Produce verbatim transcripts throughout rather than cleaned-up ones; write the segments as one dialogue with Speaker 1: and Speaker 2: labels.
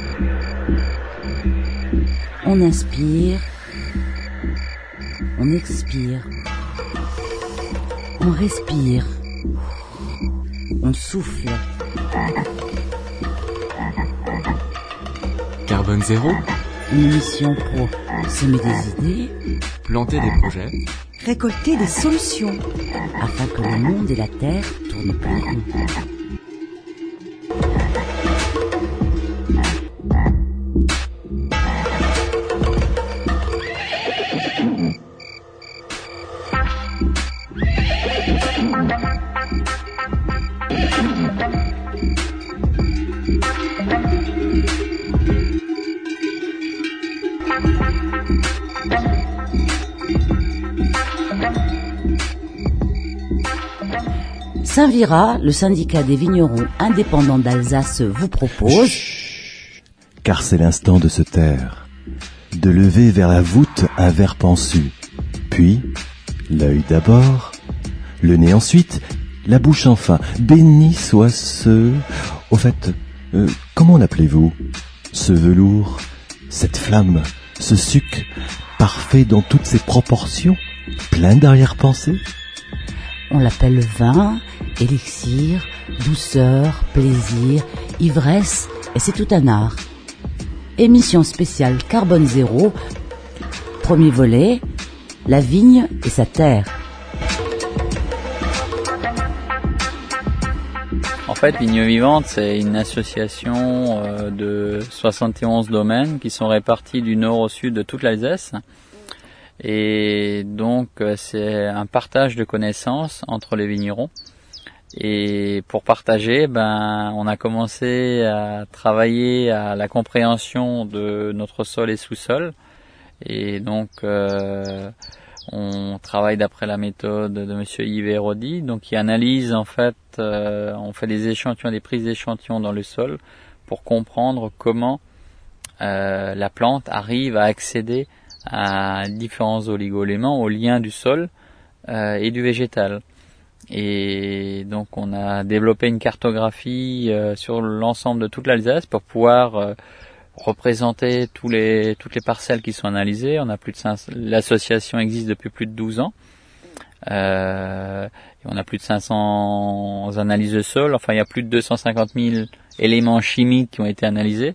Speaker 1: On inspire, on expire, on respire, on souffle.
Speaker 2: Carbone zéro,
Speaker 1: une émission pour semer des idées,
Speaker 2: planter des projets,
Speaker 1: récolter des solutions, afin que le monde et la Terre tournent plus rond. Saint-Vira, le syndicat des vignerons indépendants d'Alsace vous propose...
Speaker 3: Chut, car c'est l'instant de se taire, de lever vers la voûte un verre pensu, puis l'œil d'abord, le nez ensuite, la bouche enfin. Béni soit ce... Au fait, euh, comment l'appelez-vous? Ce velours, cette flamme, ce suc, parfait dans toutes ses proportions, plein d'arrière-pensées?
Speaker 1: On l'appelle vin, élixir, douceur, plaisir, ivresse, et c'est tout un art. Émission spéciale Carbone Zéro, premier volet, la vigne et sa terre.
Speaker 4: En fait, Vigne Vivante, c'est une association euh, de soixante et onze domaines qui sont répartis du nord au sud de toute l'Alsace. Et donc, c'est un partage de connaissances entre les vignerons. Et pour partager, ben, on a commencé à travailler à la compréhension de notre sol et sous-sol. Et donc, euh, on travaille d'après la méthode de Monsieur Yves Hérodi, donc qui analyse en fait, euh, on fait des échantillons, des prises d'échantillons dans le sol pour comprendre comment euh, la plante arrive à accéder à différents oligo-éléments, aux liens du sol euh, et du végétal. Et donc on a développé une cartographie euh, sur l'ensemble de toute l'Alsace pour pouvoir euh, représenter tous les, toutes les parcelles qui sont analysées. On a plus de cinq, l'association existe depuis plus de douze ans. Euh, et on a plus de cinq cents analyses de sol. Enfin, il y a plus de deux cent cinquante mille éléments chimiques qui ont été analysés.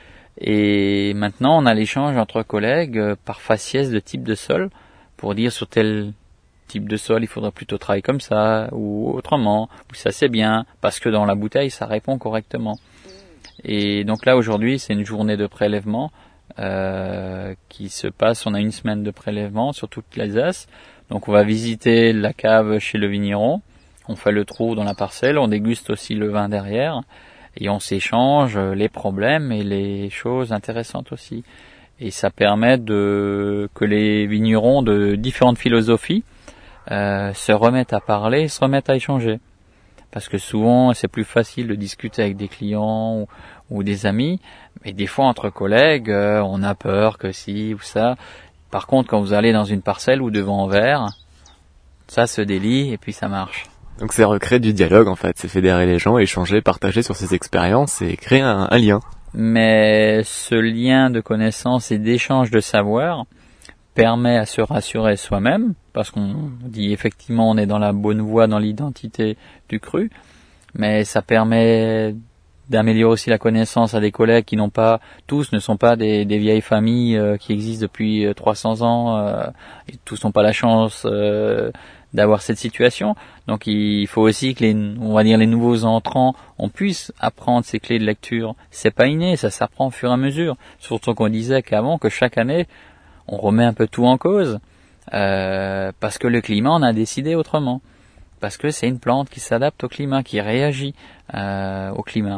Speaker 4: Et maintenant, on a l'échange entre collègues euh, par faciès de type de sol pour dire sur tel type de sol, il faudra plutôt travailler comme ça ou autrement, ou ça c'est bien, parce que dans la bouteille, ça répond correctement. Et donc là, aujourd'hui, c'est une journée de prélèvement euh, qui se passe. On a une semaine de prélèvement sur toute l'Alsace. Donc on va visiter la cave chez le vigneron, on fait le trou dans la parcelle, on déguste aussi le vin derrière. Et on s'échange les problèmes et les choses intéressantes aussi. Et ça permet de que les vignerons de différentes philosophies euh, se remettent à parler, se remettent à échanger. Parce que souvent, c'est plus facile de discuter avec des clients ou, ou des amis. Mais des fois, entre collègues, euh, on a peur que si ou ça. Par contre, quand vous allez dans une parcelle ou devant un verre, ça se délie et puis ça marche.
Speaker 2: Donc c'est recréer du dialogue en fait, c'est fédérer les gens, échanger, partager sur ces expériences et créer un, un lien.
Speaker 4: Mais ce lien de connaissance et d'échange de savoir permet à se rassurer soi-même, parce qu'on dit effectivement on est dans la bonne voie dans l'identité du cru, mais ça permet d'améliorer aussi la connaissance à des collègues qui n'ont pas, tous ne sont pas des, des vieilles familles euh, qui existent depuis trois cents ans, euh, et tous n'ont pas la chance euh, d'avoir cette situation. Donc il faut aussi que les, on va dire les nouveaux entrants, on puisse apprendre ces clés de lecture. C'est pas inné, ça s'apprend au fur et à mesure. Surtout qu'on disait qu'avant, que chaque année, on remet un peu tout en cause, euh, parce que le climat, on a décidé autrement. Parce que c'est une plante qui s'adapte au climat, qui réagit euh, au climat.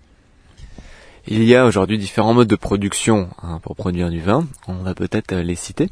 Speaker 2: Il y a aujourd'hui différents modes de production hein, pour produire du vin. On va peut-être les citer.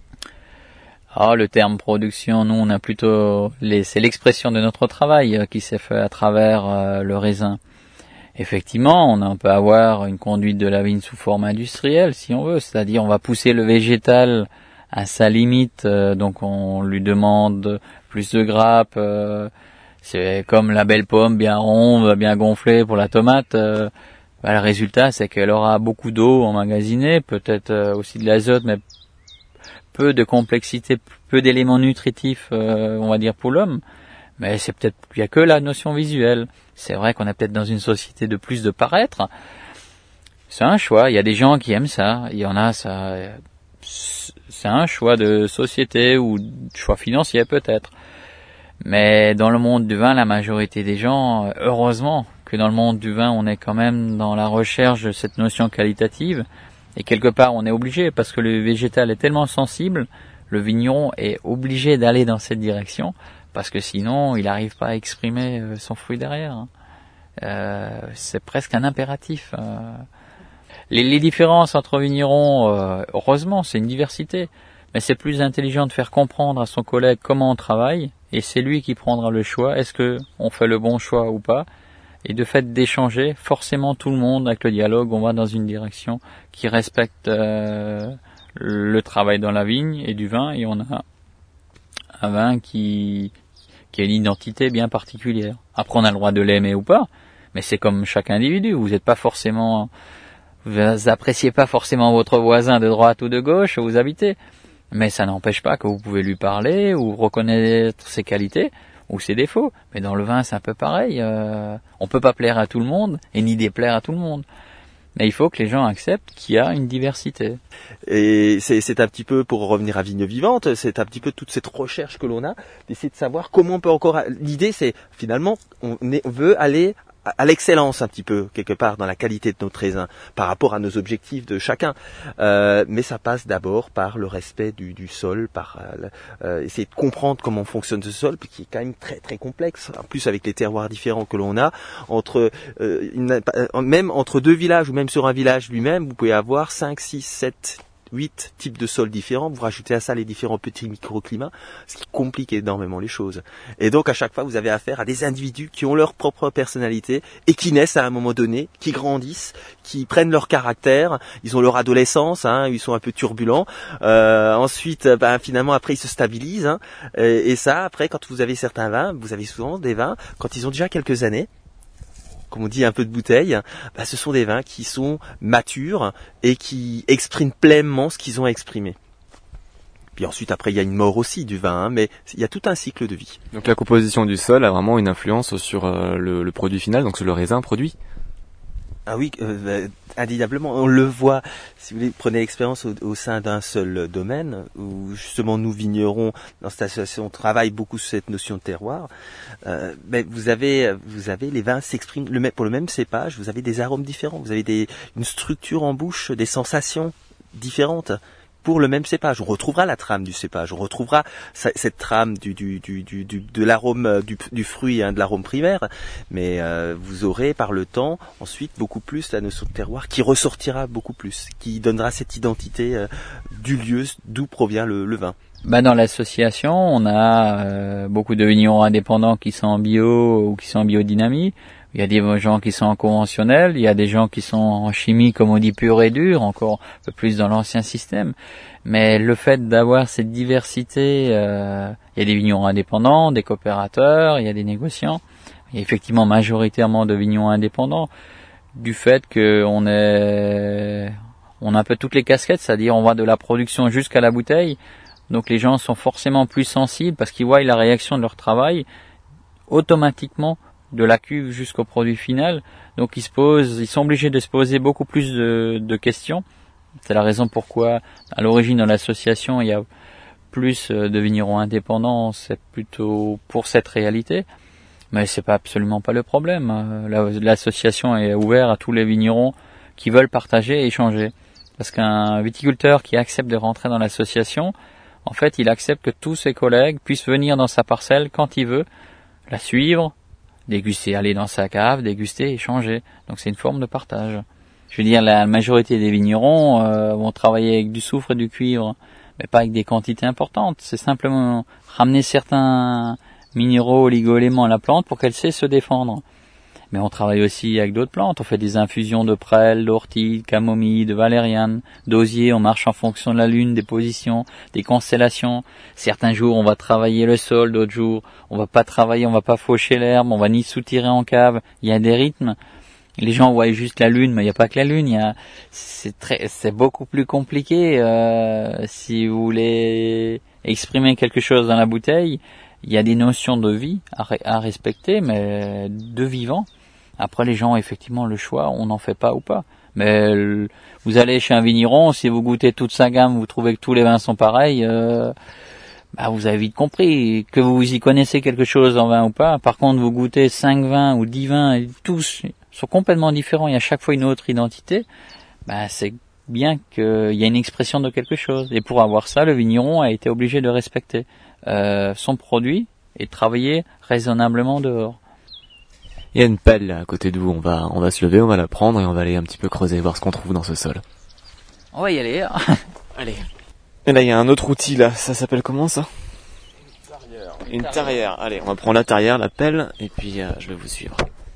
Speaker 4: Ah, le terme production, nous, on a plutôt, les, c'est l'expression de notre travail euh, qui s'est fait à travers euh, le raisin. Effectivement, on, a, on peut avoir une conduite de la vigne sous forme industrielle, si on veut, c'est-à-dire on va pousser le végétal à sa limite, euh, donc on lui demande plus de grappes. Euh, c'est comme la belle pomme bien ronde, bien gonflée pour la tomate. Euh, bah, le résultat, c'est qu'elle aura beaucoup d'eau emmagasinée, peut-être euh, aussi de l'azote, mais peu de complexité, peu d'éléments nutritifs, euh, on va dire, pour l'homme. Mais c'est peut-être, il n'y a que la notion visuelle. C'est vrai qu'on est peut-être dans une société de plus de paraître. C'est un choix. Il y a des gens qui aiment ça. Il y en a, ça, c'est un choix de société ou choix financier peut-être. Mais dans le monde du vin, la majorité des gens, heureusement que dans le monde du vin, on est quand même dans la recherche de cette notion qualitative. Et quelque part, on est obligé, parce que le végétal est tellement sensible, le vigneron est obligé d'aller dans cette direction, parce que sinon, il n'arrive pas à exprimer son fruit derrière. Euh, c'est presque un impératif. Euh, les, les différences entre vignerons, euh, heureusement, c'est une diversité, mais c'est plus intelligent de faire comprendre à son collègue comment on travaille, et c'est lui qui prendra le choix, est-ce que on fait le bon choix ou pas. Et de fait d'échanger, forcément tout le monde, avec le dialogue, on va dans une direction qui respecte euh, le travail dans la vigne et du vin, et on a un vin qui, qui a une identité bien particulière. Après, on a le droit de l'aimer ou pas, mais c'est comme chaque individu. Vous n'êtes pas forcément, vous appréciez pas forcément votre voisin de droite ou de gauche où vous habitez, mais ça n'empêche pas que vous pouvez lui parler ou reconnaître ses qualités ou ses défauts. Mais dans le vin, c'est un peu pareil. Euh, on peut pas plaire à tout le monde et ni déplaire à tout le monde. Mais il faut que les gens acceptent qu'il y a une diversité.
Speaker 5: Et c'est, c'est un petit peu, pour revenir à Vigne Vivante, c'est un petit peu toute cette recherche que l'on a, d'essayer de savoir comment on peut encore... L'idée, c'est finalement, on, est, on veut aller à l'excellence un petit peu, quelque part, dans la qualité de notre raisin, par rapport à nos objectifs de chacun. Euh, mais ça passe d'abord par le respect du, du sol, par euh, essayer de comprendre comment fonctionne ce sol, qui est quand même très très complexe, en plus avec les terroirs différents que l'on a, entre euh, une, même entre deux villages, ou même sur un village lui-même, vous pouvez avoir cinq, six, sept... huit types de sols différents, vous rajoutez à ça les différents petits microclimats, ce qui complique énormément les choses. Et donc à chaque fois vous avez affaire à des individus qui ont leur propre personnalité et qui naissent à un moment donné, qui grandissent, qui prennent leur caractère, ils ont leur adolescence, hein, ils sont un peu turbulents, euh, ensuite ben, finalement après ils se stabilisent, hein, et, et ça après quand vous avez certains vins, vous avez souvent des vins, quand ils ont déjà quelques années, comme on dit un peu de bouteille, bah, ce sont des vins qui sont matures et qui expriment pleinement ce qu'ils ont à exprimer. Puis ensuite, après, il y a une mort aussi du vin, hein, mais il y a tout un cycle de vie.
Speaker 2: Donc la composition du sol a vraiment une influence sur euh, le, le produit final, donc sur le raisin produit.
Speaker 5: Ah oui, euh, indéniablement, on le voit, si vous voulez, prenez l'expérience au, au sein d'un seul domaine, où justement nous vignerons, dans cette association, on travaille beaucoup sur cette notion de terroir, euh, mais vous avez, vous avez, les vins s'expriment, le, pour le même cépage, vous avez des arômes différents, vous avez des, une structure en bouche, des sensations différentes. Pour le même cépage, on retrouvera la trame du cépage, on retrouvera cette trame du, du, du, du, du de l'arôme du, du fruit, hein, de l'arôme primaire, mais euh, vous aurez par le temps ensuite beaucoup plus la notion de terroir qui ressortira beaucoup plus, qui donnera cette identité euh, du lieu d'où provient le, le vin.
Speaker 4: Bah dans l'association, on a euh, beaucoup de vignerons indépendants qui sont en bio ou qui sont en biodynamie. Il y a des gens qui sont en conventionnel, il y a des gens qui sont en chimie, comme on dit, pure et dure, encore un peu plus dans l'ancien système. Mais le fait d'avoir cette diversité, euh, il y a des vignerons indépendants, des coopérateurs, il y a des négociants. Il y a effectivement majoritairement de vignerons indépendants, du fait qu'on est, on a un peu toutes les casquettes, c'est-à-dire on va de la production jusqu'à la bouteille. Donc les gens sont forcément plus sensibles parce qu'ils voient la réaction de leur travail automatiquement de la cuve jusqu'au produit final. Donc ils se posent, ils sont obligés de se poser beaucoup plus de, de questions. C'est la raison pourquoi à l'origine de l'association il y a plus de vignerons indépendants, c'est plutôt pour cette réalité. Mais c'est pas absolument pas le problème. L'association est ouverte à tous les vignerons qui veulent partager et échanger. Parce qu'un viticulteur qui accepte de rentrer dans l'association, en fait, il accepte que tous ses collègues puissent venir dans sa parcelle quand il veut, la suivre, déguster, aller dans sa cave, déguster, échanger. Donc c'est une forme de partage. Je veux dire, la majorité des vignerons euh, vont travailler avec du soufre et du cuivre, mais pas avec des quantités importantes. C'est simplement ramener certains minéraux, oligo-éléments à la plante pour qu'elle sait se défendre. Mais on travaille aussi avec d'autres plantes. On fait des infusions de prêle, d'ortie, de camomille, de valériane, d'osier. On marche en fonction de la lune, des positions, des constellations. Certains jours, on va travailler le sol. D'autres jours, on va pas travailler, on va pas faucher l'herbe. On va ni soutirer en cave. Il y a des rythmes. Les gens voient juste la lune, mais il n'y a pas que la lune. Il y a, c'est très, c'est beaucoup plus compliqué. Euh, si vous voulez exprimer quelque chose dans la bouteille, il y a des notions de vie à, à respecter, mais de vivant. Après, les gens ont effectivement le choix, on n'en fait pas ou pas. Mais le, vous allez chez un vigneron, si vous goûtez toute sa gamme, vous trouvez que tous les vins sont pareils. Euh, Bah, vous avez vite compris que vous y connaissez quelque chose en vin ou pas. Par contre, vous goûtez cinq vins ou dix vins et tous sont complètement différents et à chaque fois une autre identité. Bah, c'est bien qu'il y a une expression de quelque chose. Et pour avoir ça, le vigneron a été obligé de respecter euh, son produit et de travailler raisonnablement dehors.
Speaker 2: Il y a une pelle là à côté de vous. On va, on va se lever, on va la prendre et on va aller un petit peu creuser, voir ce qu'on trouve dans ce sol.
Speaker 4: On va y aller.
Speaker 2: Allez. Et là, il y a un autre outil, là. Ça s'appelle comment, ça? Une tarière. Une tarière. Allez, on va prendre la tarière, la pelle, et puis euh, je vais vous suivre.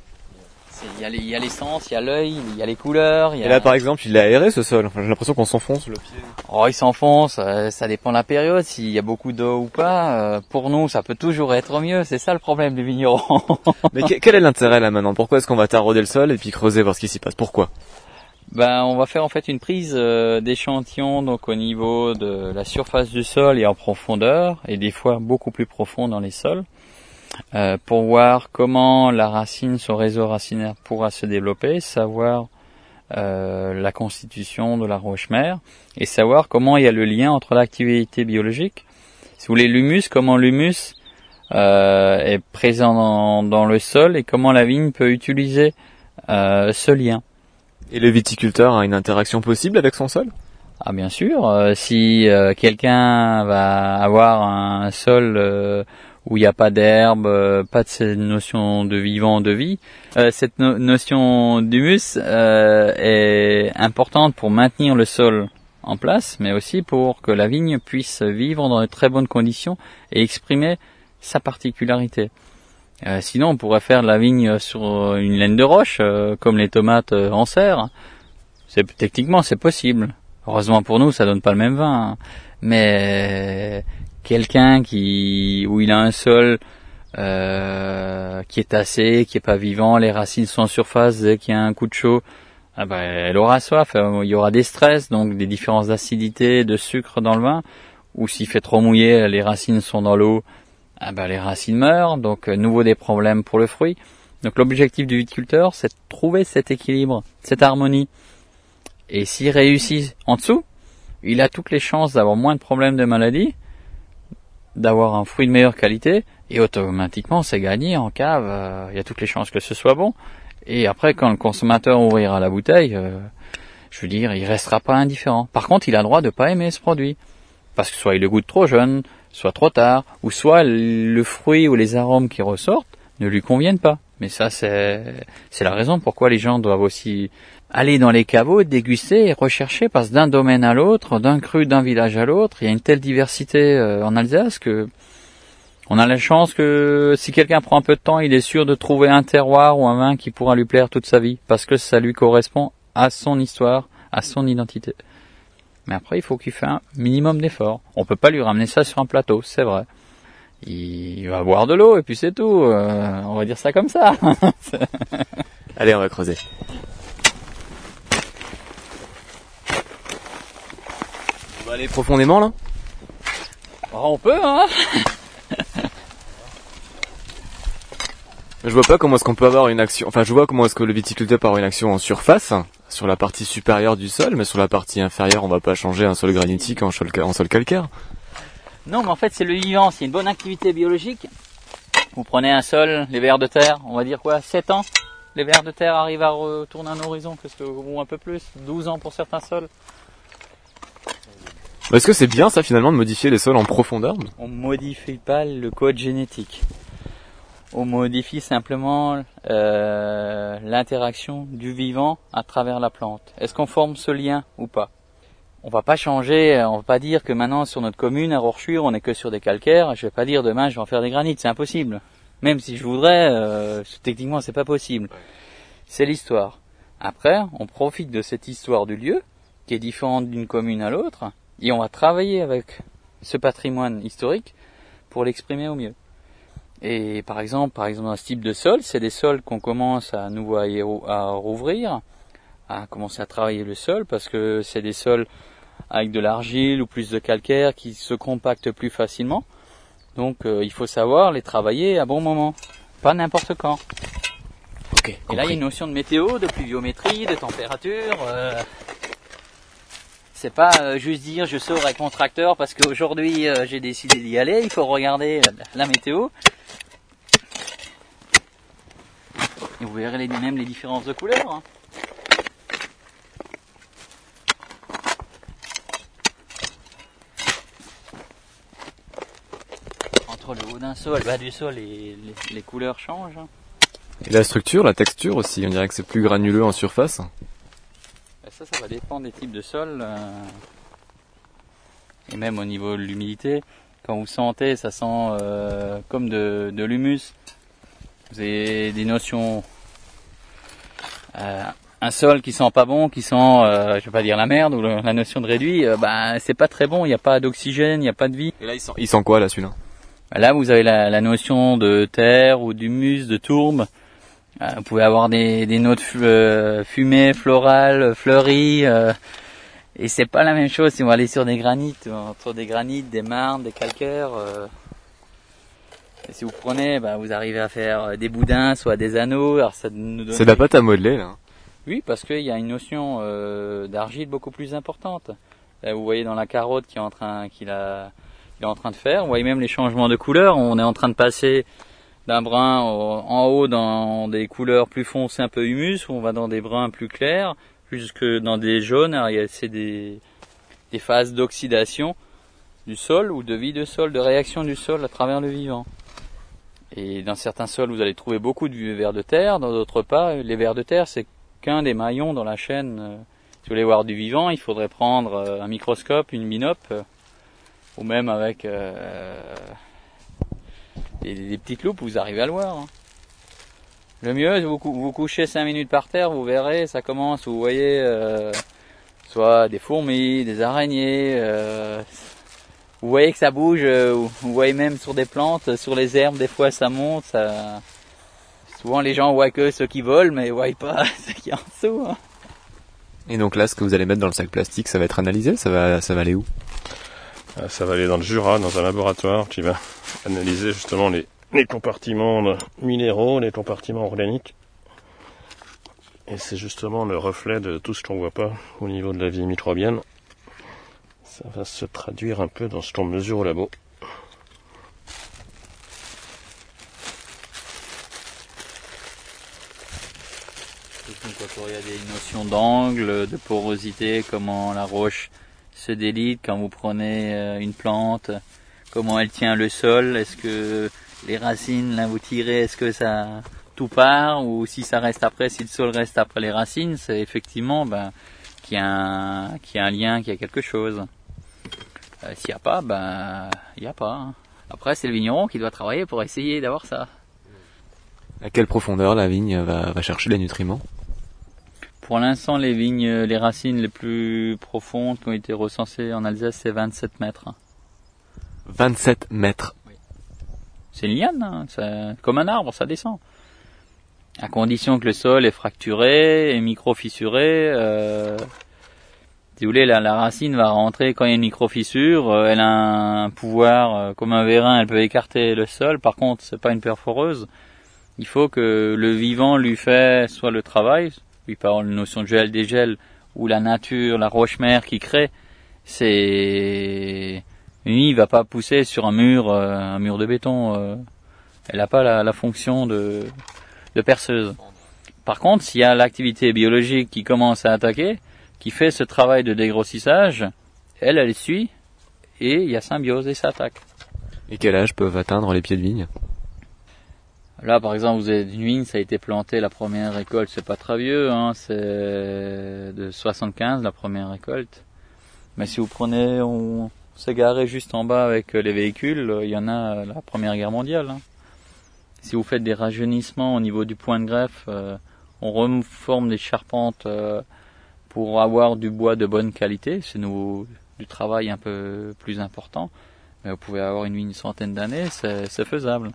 Speaker 4: Il y a, les, il y a l'essence, il y a l'œil, il y a les couleurs. Il y a...
Speaker 2: Et là, par exemple, il est aéré, ce sol. Enfin, j'ai l'impression qu'on s'enfonce le pied.
Speaker 4: Oh, il s'enfonce. Euh, ça dépend de la période, s'il y a beaucoup d'eau ou pas. Euh, pour nous, ça peut toujours être mieux. C'est ça le problème du vigneron.
Speaker 2: Mais que, quel est l'intérêt, là, maintenant? Pourquoi est-ce qu'on va tarauder le sol et puis creuser, voir ce qui s'y passe? Pourquoi?
Speaker 4: Ben, on va faire en fait une prise euh, d'échantillon donc au niveau de la surface du sol et en profondeur et des fois beaucoup plus profond dans les sols euh, pour voir comment la racine, son réseau racinaire pourra se développer, savoir euh, la constitution de la roche-mère et savoir comment il y a le lien entre l'activité biologique. Si vous voulez l'humus, comment l'humus euh, est présent dans, dans le sol et comment la vigne peut utiliser euh, ce lien.
Speaker 2: Et le viticulteur a une interaction possible avec son sol?
Speaker 4: Ah bien sûr, euh, si euh, quelqu'un va avoir un sol euh, où il n'y a pas d'herbe, euh, pas de cette notion de vivant, de vie, euh, cette no- notion d'humus euh, est importante pour maintenir le sol en place, mais aussi pour que la vigne puisse vivre dans de très bonnes conditions et exprimer sa particularité. Euh, sinon, on pourrait faire de la vigne sur une laine de roche, euh, comme les tomates euh, en serre. C'est, techniquement, c'est possible. Heureusement pour nous, ça donne pas le même vin. Hein. Mais quelqu'un qui, où il a un sol euh, qui est tassé, qui est pas vivant, les racines sont en surface, dès qu'il y a un coup de chaud, ah ben, elle aura soif. Il y aura des stress, donc des différences d'acidité, de sucre dans le vin. Ou s'il fait trop mouillé, les racines sont dans l'eau. Ah ben, les racines meurent, donc euh, nouveau des problèmes pour le fruit. Donc l'objectif du viticulteur, c'est de trouver cet équilibre, cette harmonie. Et s'il réussit en dessous, il a toutes les chances d'avoir moins de problèmes de maladie, d'avoir un fruit de meilleure qualité, et automatiquement c'est gagné en cave, euh, il y a toutes les chances que ce soit bon. Et après, quand le consommateur ouvrira la bouteille, euh, je veux dire, il restera pas indifférent. Par contre, il a le droit de pas aimer ce produit. Parce que soit il le goûte trop jeune, soit trop tard, ou soit le fruit ou les arômes qui ressortent ne lui conviennent pas. Mais ça, c'est, c'est la raison pourquoi les gens doivent aussi aller dans les caveaux, déguster et rechercher, parce que d'un domaine à l'autre, d'un cru d'un village à l'autre, il y a une telle diversité en Alsace que on a la chance que si quelqu'un prend un peu de temps, il est sûr de trouver un terroir ou un vin qui pourra lui plaire toute sa vie, parce que ça lui correspond à son histoire, à son identité. Mais après, il faut qu'il fasse un minimum d'efforts. On peut pas lui ramener ça sur un plateau, c'est vrai. Il va boire de l'eau et puis c'est tout. Euh, on va dire ça comme ça.
Speaker 2: Allez, on va creuser. On va aller profondément là.
Speaker 4: Oh, on peut, hein.
Speaker 2: Je vois pas comment est-ce qu'on peut avoir une action. Enfin, je vois comment est-ce que le viticulteur peut avoir une action en surface, sur la partie supérieure du sol, mais sur la partie inférieure, on va pas changer un sol granitique en sol, en sol calcaire.
Speaker 4: Non, mais en fait, c'est le vivant. C'est une bonne activité biologique. Vous prenez un sol, les vers de terre, on va dire quoi, sept ans. Les vers de terre arrivent à retourner un horizon, parce que, ou un peu plus, douze ans pour certains sols.
Speaker 2: Est-ce que c'est bien ça finalement de modifier les sols en profondeur?
Speaker 4: On modifie pas le code génétique. On modifie simplement euh, l'interaction du vivant à travers la plante. Est-ce qu'on forme ce lien ou pas? On va pas changer, on va pas dire que maintenant sur notre commune à Rorschure on est que sur des calcaires. Je vais pas dire demain je vais en faire des granites, c'est impossible. Même si je voudrais, euh, techniquement c'est pas possible. C'est l'histoire. Après, on profite de cette histoire du lieu qui est différente d'une commune à l'autre et on va travailler avec ce patrimoine historique pour l'exprimer au mieux. Et par exemple, par exemple, dans ce type de sol, c'est des sols qu'on commence à nouveau à, y rou- à rouvrir, à commencer à travailler le sol, parce que c'est des sols avec de l'argile ou plus de calcaire qui se compactent plus facilement. Donc euh, il faut savoir les travailler à bon moment, pas n'importe quand.
Speaker 2: Ok.
Speaker 4: Et là il y a une notion de météo, de pluviométrie, de température. Euh, c'est pas euh, juste dire je sors avec mon tracteur parce qu'aujourd'hui euh, j'ai décidé d'y aller. Il faut regarder la, la météo. Et vous verrez les, même les différences de couleurs. Hein. Entre le haut d'un sol, le bas du sol, et les, les couleurs changent. Hein.
Speaker 2: Et la structure, la texture aussi, on dirait que c'est plus granuleux en surface.
Speaker 4: Ça, ça va dépendre des types de sols. Euh, et même au niveau de l'humidité. Quand vous sentez, ça sent euh, comme de, de l'humus. Vous avez des notions... Euh, un sol qui sent pas bon, qui sent, euh, je vais pas dire la merde, ou le, la notion de réduit, euh, bah, c'est pas très bon, il n'y a pas d'oxygène, il n'y a pas de vie.
Speaker 2: Et là, il sent, il sent quoi là, celui-là?
Speaker 4: Là, vous avez la, la notion de terre ou d'humus, de tourbe. Euh, vous pouvez avoir des, des notes euh, fumées, florales, fleuries. Euh, et c'est pas la même chose si on va aller sur des granites, entre des granites, des marnes, des calcaires. Euh, et si vous prenez, bah, vous arrivez à faire des boudins, soit des anneaux. Alors ça nous donne...
Speaker 2: C'est de la pâte à modeler là.
Speaker 4: Oui, parce qu'il y a une notion euh, d'argile beaucoup plus importante. Là, vous voyez dans la carotte qui est en train, qu'il a, il est en train de faire. Vous voyez même les changements de couleur. On est en train de passer d'un brun au, en haut dans des couleurs plus foncées, un peu humus, où on va dans des bruns plus clairs, jusque dans des jaunes. Alors, il y a c'est des, des phases d'oxydation du sol ou de vie de sol, de réaction du sol à travers le vivant. Et dans certains sols, vous allez trouver beaucoup de vers de terre. Dans d'autres pas, les vers de terre, c'est qu'un des maillons dans la chaîne. Si vous voulez voir du vivant, il faudrait prendre un microscope, une binope, ou même avec euh, des, des petites loupes, vous arrivez à le voir. Hein. Le mieux, vous vous couchez cinq minutes par terre, vous verrez, ça commence, vous voyez, euh, soit des fourmis, des araignées, euh, vous voyez que ça bouge, euh, vous voyez même sur des plantes, sur les herbes, des fois ça monte, ça... Souvent les gens voient que ceux qui volent, mais ils voient pas ce qu'il y a en dessous. Hein.
Speaker 2: Et donc là, ce que vous allez mettre dans le sac plastique, ça va être analysé, ça va, ça va aller où?
Speaker 6: Ça va aller dans le Jura, dans un laboratoire qui va analyser justement les, les compartiments minéraux, les compartiments organiques. Et c'est justement le reflet de tout ce qu'on voit pas au niveau de la vie microbienne. Ça va se traduire un peu dans ce qu'on mesure au labo.
Speaker 4: Quand il y a des notions d'angle, de porosité, comment la roche se délite quand vous prenez une plante, comment elle tient le sol, est-ce que les racines, là vous tirez, est-ce que ça tout part, ou si ça reste après, si le sol reste après les racines, c'est effectivement ben, qu'il y a un, qu'il y a un lien, qu'il y a quelque chose. Euh, s'il n'y a pas, ben il n'y a pas. Hein. Après c'est le vigneron qui doit travailler pour essayer d'avoir ça.
Speaker 2: À quelle profondeur la vigne va, va chercher les nutriments?
Speaker 4: Pour l'instant, les vignes, les racines les plus profondes qui ont été recensées en Alsace, c'est vingt-sept mètres.
Speaker 2: vingt-sept mètres.
Speaker 4: Oui. C'est une liane, hein, c'est comme un arbre, ça descend. À condition que le sol est fracturé et micro-fissuré. Euh, si vous voulez, la, la racine va rentrer quand il y a une micro-fissure. Euh, elle a un pouvoir, euh, comme un vérin, elle peut écarter le sol. Par contre, c'est pas une perforeuse. Il faut que le vivant lui fait soit le travail. Oui, par la notion de gel, dégel, ou la nature, la roche-mère qui crée, c'est... Lui, il va pas pousser sur un mur, euh, un mur de béton. Euh, elle n'a pas la, la fonction de, de perceuse. Par contre, s'il y a l'activité biologique qui commence à attaquer, qui fait ce travail de dégrossissage, elle, elle suit, et il y a symbiose et ça attaque.
Speaker 2: Et quel âge peuvent atteindre les pieds de vigne?
Speaker 4: Là, par exemple, vous avez une vigne, ça a été planté, la première récolte, c'est pas très vieux, hein, c'est de soixante-quinze, la première récolte. Mais si vous prenez, on s'est garé juste en bas avec les véhicules, il y en a la Première Guerre mondiale. Hein. Si vous faites des rajeunissements au niveau du point de greffe, euh, on reforme des charpentes euh, pour avoir du bois de bonne qualité, c'est nous, du travail un peu plus important. Mais vous pouvez avoir une vigne une centaine d'années, c'est, c'est faisable.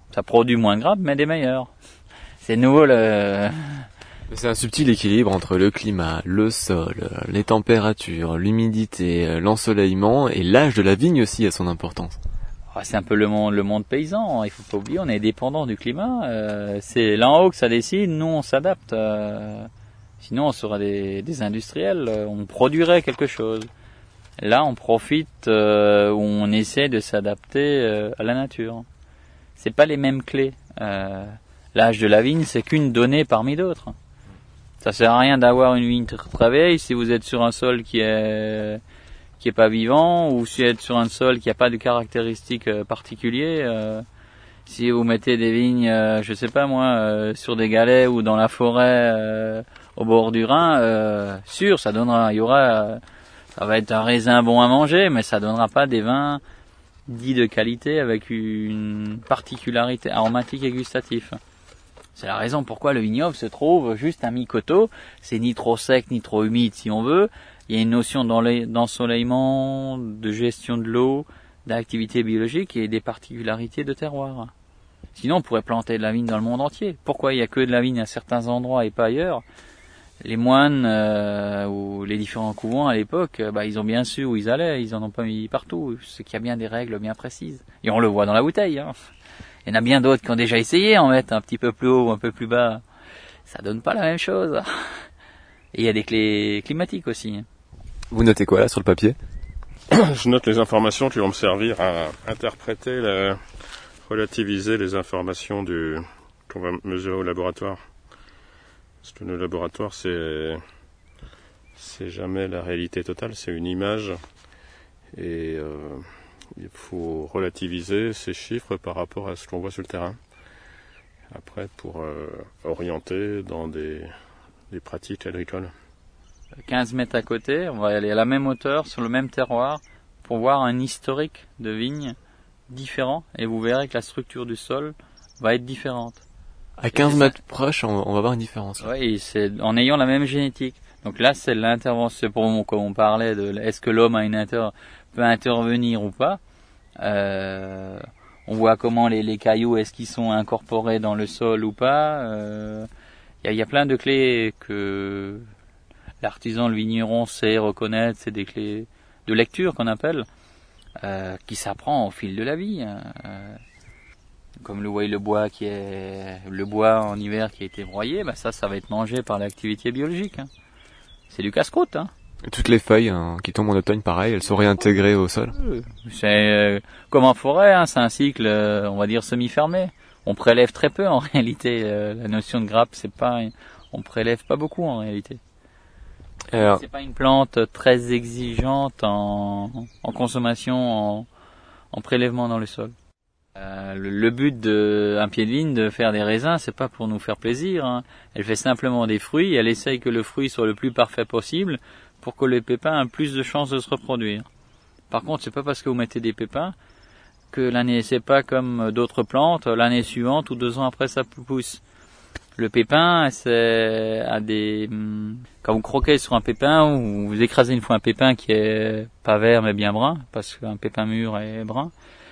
Speaker 4: Ça produit moins de grappes, mais des meilleures. C'est nouveau le...
Speaker 2: C'est un subtil équilibre entre le climat, le sol, les températures, l'humidité, l'ensoleillement et l'âge de la vigne aussi a son importance.
Speaker 4: C'est un peu le monde, le monde paysan, il faut pas oublier, on est dépendant du climat. Euh, c'est là en haut que ça décide, nous on s'adapte. Euh, sinon on serait des, des industriels, on produirait quelque chose. Là on profite, euh, où on essaie de s'adapter euh, à la nature. C'est pas les mêmes clés. Euh, l'âge de la vigne c'est qu'une donnée parmi d'autres. Ça sert à rien d'avoir une vigne très vieille si vous êtes sur un sol qui est qui est pas vivant, ou si vous êtes sur un sol qui a pas de caractéristiques euh, particuliers. Euh, si vous mettez des vignes, euh, je sais pas moi, euh, sur des galets ou dans la forêt euh, au bord du Rhin, euh, sûr, ça donnera, il y aura, euh, ça va être un raisin bon à manger, mais ça donnera pas des vins dits de qualité avec une particularité aromatique et gustative. C'est la raison pourquoi le vignoble se trouve juste à mi-coteau. C'est ni trop sec ni trop humide si on veut. Il y a une notion d'ensoleillement, de gestion de l'eau, d'activité biologique et des particularités de terroir. Sinon, on pourrait planter de la vigne dans le monde entier. Pourquoi il n'y a que de la vigne à certains endroits et pas ailleurs? Les moines euh, ou les différents couvents à l'époque, bah, ils ont bien su où ils allaient, ils en ont pas mis partout. C'est qu'il y a bien des règles bien précises. Et on le voit dans la bouteille. Hein. Il y en a bien d'autres qui ont déjà essayé en mettre un petit peu plus haut ou un peu plus bas. Ça donne pas la même chose. Et il y a des clés climatiques aussi.
Speaker 2: Vous notez quoi là sur le papier?
Speaker 6: Je note les informations qui vont me servir à interpréter, la, relativiser les informations du, qu'on va mesurer au laboratoire. Parce que le laboratoire, c'est, c'est jamais la réalité totale, c'est une image. Et euh, il faut relativiser ces chiffres par rapport à ce qu'on voit sur le terrain. Après, pour euh, orienter dans des, des pratiques agricoles.
Speaker 4: quinze mètres à côté, on va aller à la même hauteur, sur le même terroir, pour voir un historique de vignes différent, et vous verrez que la structure du sol va être différente.
Speaker 2: À quinze mètres proches, on, on va voir une différence.
Speaker 4: Oui, c'est en ayant la même génétique. Donc là, c'est l'intervention, pour moi, comme on parlait de est-ce que l'homme a une inter, peut intervenir ou pas. Euh, on voit comment les, les cailloux, est-ce qu'ils sont incorporés dans le sol ou pas. Euh, y a, y a plein de clés que l'artisan, le vigneron sait reconnaître, c'est des clés de lecture qu'on appelle, euh, qui s'apprend au fil de la vie. Euh, comme le, le bois qui est le bois en hiver qui a été broyé, bah ça, ça va être mangé par l'activité biologique. Hein. C'est du casse-croûte. Hein.
Speaker 2: Et toutes les feuilles hein, qui tombent en automne, pareil, elles sont réintégrées au sol.
Speaker 4: C'est euh, comme en forêt, hein, c'est un cycle, euh, on va dire semi-fermé. On prélève très peu en réalité. Euh, la notion de grappe, c'est pas, on prélève pas beaucoup en réalité. Alors, c'est pas une plante très exigeante en, en consommation, en, en prélèvement dans le sol. Euh, le, le but d'un pied de vigne de faire des raisins, c'est pas pour nous faire plaisir. Hein. Elle fait simplement des fruits. Elle essaye que le fruit soit le plus parfait possible pour que les pépins aient plus de chances de se reproduire. Par contre, c'est pas parce que vous mettez des pépins que l'année, c'est pas comme d'autres plantes, l'année suivante ou deux ans après ça pousse. Le pépin, c'est à des, quand vous croquez sur un pépin ou vous écrasez une fois un pépin qui est pas vert mais bien brun, parce qu'un pépin mûr est brun,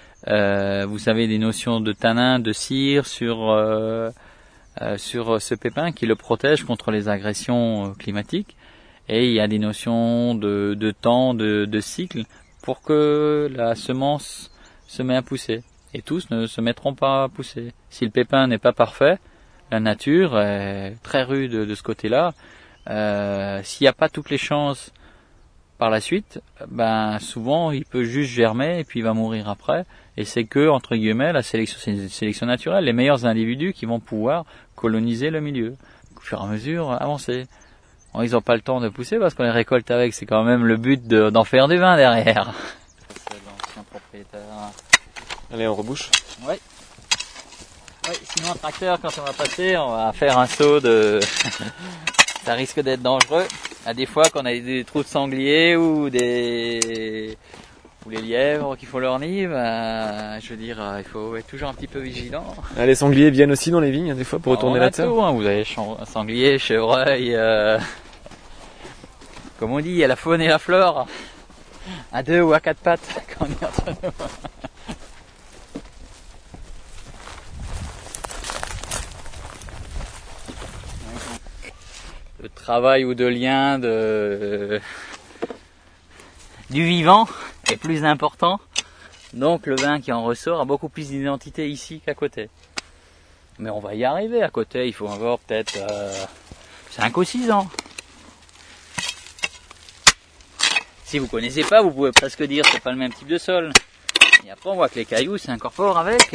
Speaker 4: euh, vous avez des notions de tanin, de cire sur euh, euh, sur ce pépin qui le protège contre les agressions climatiques. Et il y a des notions de, de temps, de, de cycle, pour que la semence se met à pousser. Et tous ne se mettront pas à pousser. Si le pépin n'est pas parfait, la nature est très rude de ce côté-là. Euh, s'il n'y a pas toutes les chances par la suite, ben souvent il peut juste germer et puis il va mourir après. Et c'est que, entre guillemets, la sélection, c'est une sélection naturelle, les meilleurs individus qui vont pouvoir coloniser le milieu. Au fur et à mesure, avancer. Bon, ils n'ont pas le temps de pousser parce qu'on les récolte avec, c'est quand même le but de, d'en faire du vin derrière. C'est l'ancien propriétaire.
Speaker 2: Allez, on rebouche.
Speaker 4: Oui. Oui, sinon un tracteur, quand on va passer, on va faire un saut de... Ça risque d'être dangereux. À des fois, quand on a des trous de sanglier ou des... ou les lièvres qui font leur nid, ben, je veux dire, il faut être toujours un petit peu vigilant.
Speaker 2: Ah, les sangliers viennent aussi dans les vignes, des fois, pour
Speaker 4: Alors,
Speaker 2: retourner la terre.
Speaker 4: Tout, hein. Vous avez sanglier, chevreuil, euh... comme on dit, il y a la faune et la flore. À deux ou à quatre pattes, quand on est entre nous. de travail ou de lien de, euh, du vivant est plus important. Donc le vin qui en ressort a beaucoup plus d'identité ici qu'à côté. Mais on va y arriver. À côté, il faut encore peut-être euh, cinq ou six ans. Si vous connaissez pas, vous pouvez presque dire que c'est pas le même type de sol. Et après, on voit que les cailloux s'incorporent avec.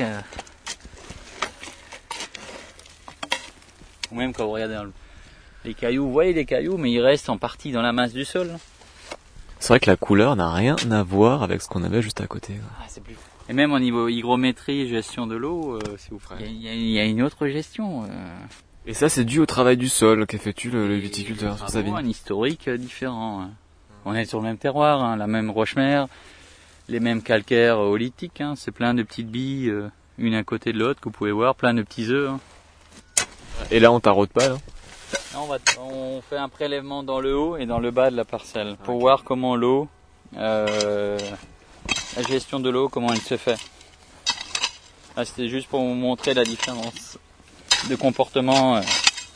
Speaker 4: Ou même quand vous regardez dans le... les cailloux, vous voyez les cailloux, mais ils restent en partie dans la masse du sol.
Speaker 2: C'est vrai que la couleur n'a rien à voir avec ce qu'on avait juste à côté.
Speaker 4: Ah, c'est plus... Et même au niveau hygrométrie, gestion de l'eau, euh, c'est ouf. Il y, a, il y a une autre gestion. Euh...
Speaker 2: Et ça, c'est dû au travail du sol qu'effectue le, le viticulteur sur sa vigne.
Speaker 4: Un historique différent. On est sur le même terroir, hein, la même roche-mère, les mêmes calcaires oolithiques. Hein, c'est plein de petites billes, euh, une à côté de l'autre, que vous pouvez voir, plein de petits œufs. Hein.
Speaker 2: Et là, on taraude pas, là?
Speaker 4: Non, on, va, on fait un prélèvement dans le haut et dans le bas de la parcelle pour okay. voir comment l'eau, euh, la gestion de l'eau, comment elle se fait. Là, c'était juste pour vous montrer la différence de comportement. Euh.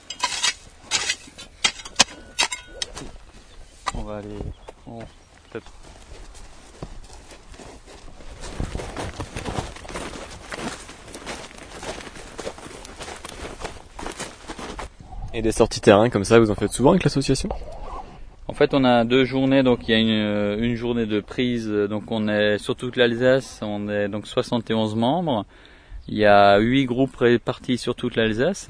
Speaker 4: On va aller... Oh, peut-être...
Speaker 2: Et des sorties terrain comme ça, vous en faites souvent avec l'association?
Speaker 4: En fait, on a deux journées, donc il y a une, une journée de prise, donc on est sur toute l'Alsace, on est donc soixante et onze membres. Il y a huit groupes répartis sur toute l'Alsace.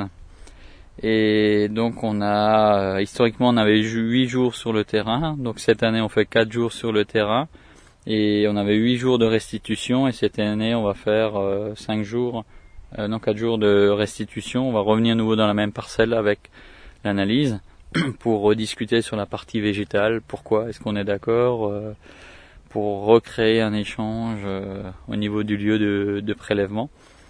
Speaker 4: Et donc on a, historiquement on avait huit jours sur le terrain, donc cette année on fait quatre jours sur le terrain. Et on avait huit jours de restitution, et cette année on va faire euh, cinq jours, euh, non quatre jours de restitution. On va revenir à nouveau dans la même parcelle avec l'analyse pour rediscuter sur la partie végétale, pourquoi est-ce qu'on est d'accord, euh, pour recréer un échange euh, au niveau du lieu de, de prélèvement,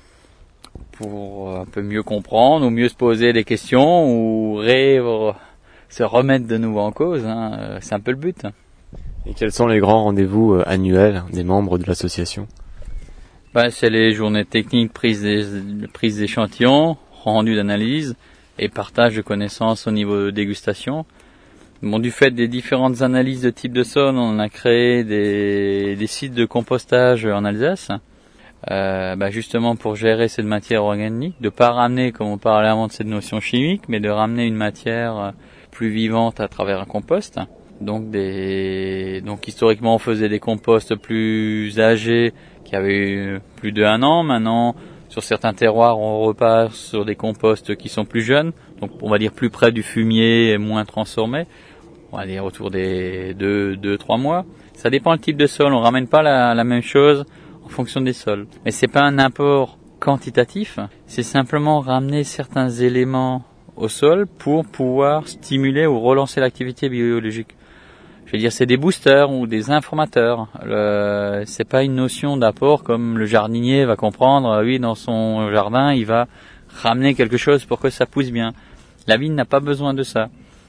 Speaker 4: pour un peu mieux comprendre ou mieux se poser des questions ou ré- se remettre de nouveau en cause. Hein. C'est un peu le but.
Speaker 2: Et quels sont les grands rendez-vous annuels des membres de l'association?
Speaker 4: Ben, c'est les journées techniques, prise des, prise d'échantillons, rendu d'analyse et partage de connaissances au niveau de dégustation. Bon, du fait des différentes analyses de type de sol, on a créé des, des sites de compostage en Alsace. Euh, bah justement pour gérer cette matière organique, de pas ramener, comme on parlait avant de cette notion chimique, mais de ramener une matière plus vivante à travers un compost. Donc des, donc historiquement on faisait des composts plus âgés qui avaient plus de un an. Maintenant, sur certains terroirs, on repart sur des composts qui sont plus jeunes, donc on va dire plus près du fumier et moins transformés. On va dire autour des deux, deux, trois mois. Ça dépend du type de sol. On ramène pas la, la même chose en fonction des sols. Mais c'est pas un apport quantitatif, c'est simplement ramener certains éléments au sol pour pouvoir stimuler ou relancer l'activité biologique. Je veux dire, c'est des boosters ou des informateurs. Le, c'est pas une notion d'apport comme le jardinier va comprendre. Oui, dans son jardin, il va ramener quelque chose pour que ça pousse bien. La vigne n'a pas besoin de ça.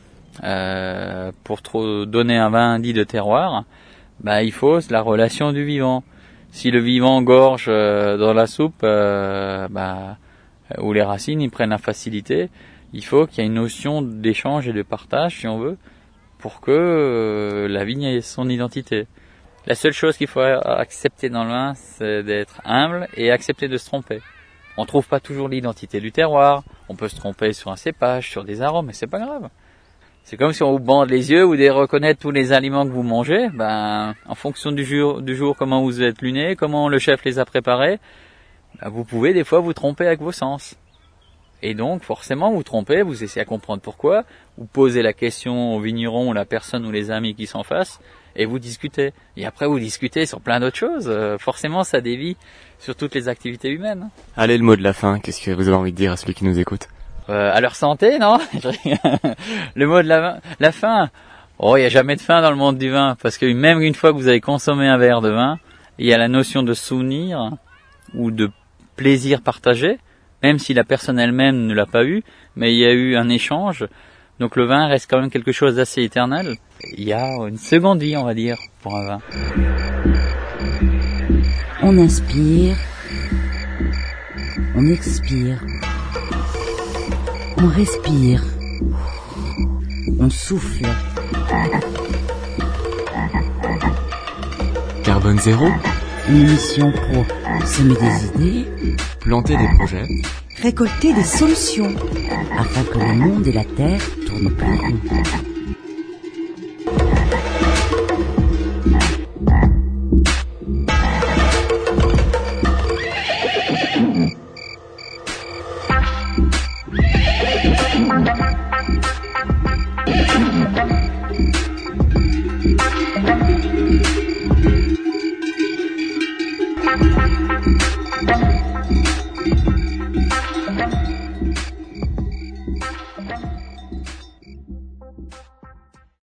Speaker 4: Euh, pour trop donner un vin dit de terroir, bah, il faut la relation du vivant. Si le vivant gorge euh, dans la soupe, euh, bah, où les racines ils prennent la facilité, il faut qu'il y ait une notion d'échange et de partage, si on veut, pour que euh, la vigne ait son identité. La seule chose qu'il faut accepter dans le vin, c'est d'être humble et accepter de se tromper. On ne trouve pas toujours l'identité du terroir, on peut se tromper sur un cépage, sur des arômes, mais c'est pas grave. C'est comme si on vous bande les yeux, vous devez reconnaître tous les aliments que vous mangez. Ben, en fonction du jour, du jour, comment vous êtes luné, comment le chef les a préparés, ben, vous pouvez des fois vous tromper avec vos sens. Et donc, forcément, vous trompez, vous essayez à comprendre pourquoi, vous posez la question au vigneron, ou la personne ou les amis qui sont en face, et vous discutez. Et après, vous discutez sur plein d'autres choses. Euh, forcément, ça dévie sur toutes les activités humaines.
Speaker 2: Allez, le mot de la fin, qu'est-ce que vous avez envie de dire à celui qui nous écoute?
Speaker 4: Euh, à leur santé, non? Le mot de la, la fin. Oh, il n'y a jamais de fin dans le monde du vin, parce que même une fois que vous avez consommé un verre de vin, il y a la notion de souvenir ou de plaisir partagé, même si la personne elle-même ne l'a pas eu, mais il y a eu un échange. Donc le vin reste quand même quelque chose d'assez éternel. Il y a une seconde vie, on va dire, pour un vin.
Speaker 1: On inspire, on expire. On respire. on souffle.
Speaker 2: Carbone zéro,
Speaker 1: Une émission pour semer des idées,
Speaker 2: planter des projets,
Speaker 7: récolter des solutions,
Speaker 1: afin que le monde et la terre tournent plus rond.